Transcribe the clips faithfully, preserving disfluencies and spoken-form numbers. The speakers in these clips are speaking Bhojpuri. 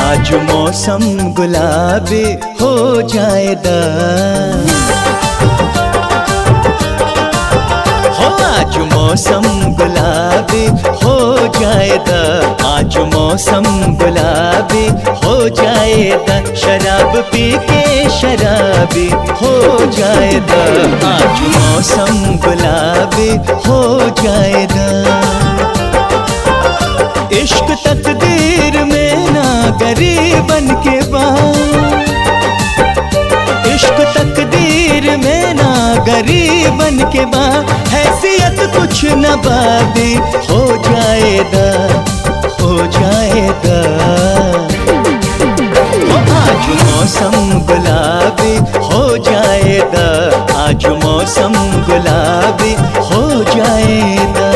आज मौसम गुलाबी हो जाएगा, हो आज मौसम गुलाबी हो जाएगा, आज मौसम गुलाबी हो जाएगा, शराब पी के शराबी हो जाएगा, आज मौसम गुलाबी हो जाएगा। इश्क तकदीर में ना गरीबन के बाद, इश्क तकदीर में ना गरीबन के बाद, हैसियत कुछ न बादी हो जाएगा, हो जाएगा। आज मौसम गुलाबी हो जाएगा, आज मौसम गुलाबी हो जाएगा।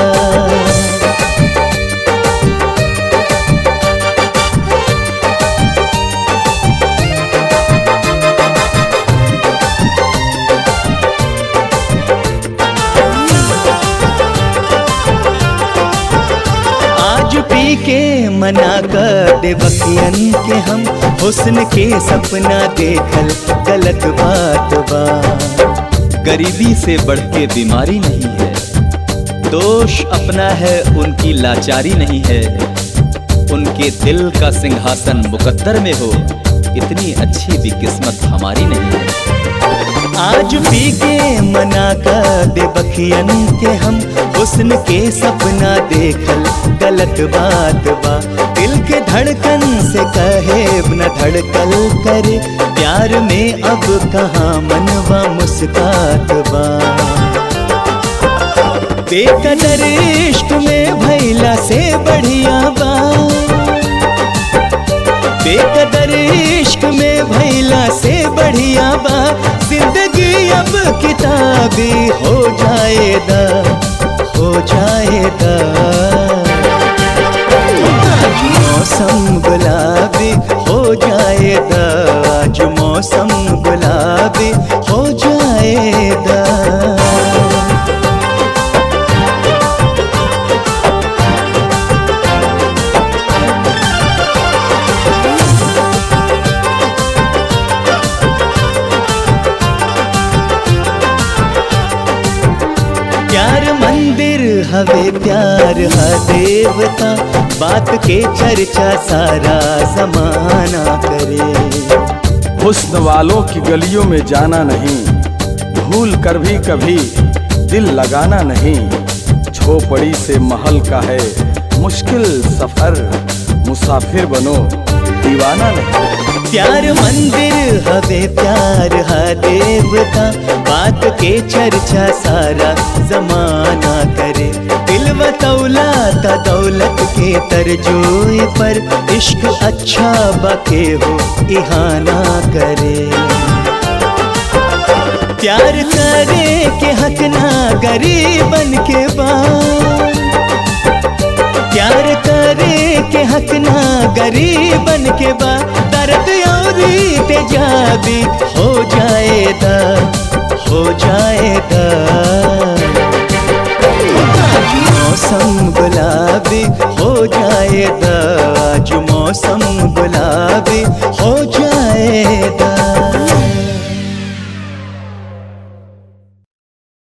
पी के मना कर दे बखियन के हम, हुस्न के सपना देखल गलत बात बा। गरीबी से बढ़ के बीमारी नहीं है, दोष अपना है उनकी लाचारी नहीं है, उनके दिल का सिंहासन मुकद्दर में हो, इतनी अच्छी भी किस्मत हमारी नहीं है। आज पी के मना कर दे बखियन के हम, हुस्न के सपना देखल गलत बात बा। दिल के धड़कन से कहे न धड़कल करे, प्यार में अब कहाँ मनवा मुस्कात बा। बेकदर इश्क में भैला से बढ़िया बा, बेकदर इश्क में भैला से बढ़िया बा, जिंदगी अब किताबी हो जाएगा, हो जाएगा। आज मौसम गुलाबी हो जाएगा, आज मौसम गुलाबी हो जाएगा। प्यार मंदिर हवे प्यार है देवता, बात के चर्चा सारा जमाना करे। हुस्न वालों की गलियों में जाना नहीं, भूल कर भी कभी दिल लगाना नहीं, झोपड़ी से महल का है मुश्किल सफर, मुसाफिर बनो दीवाना नहीं। प्यार मंदिर हवे प्यार है देवता, बात के चर्चा सारा जमाना करे। दिल व दौलत दौलत के तरजोए पर, इश्क अच्छा बाके हो इहाना करे। प्यार करे के हक ना गरीबन के बाद, प्यार करे के हक ना गरीबन के बाद, दर्द औरी तेजाबी हो जाएगा, हो जाएगा। आज मौसम गुलाबी हो जाएगा, आज मौसम गुलाबी हो जाएगा।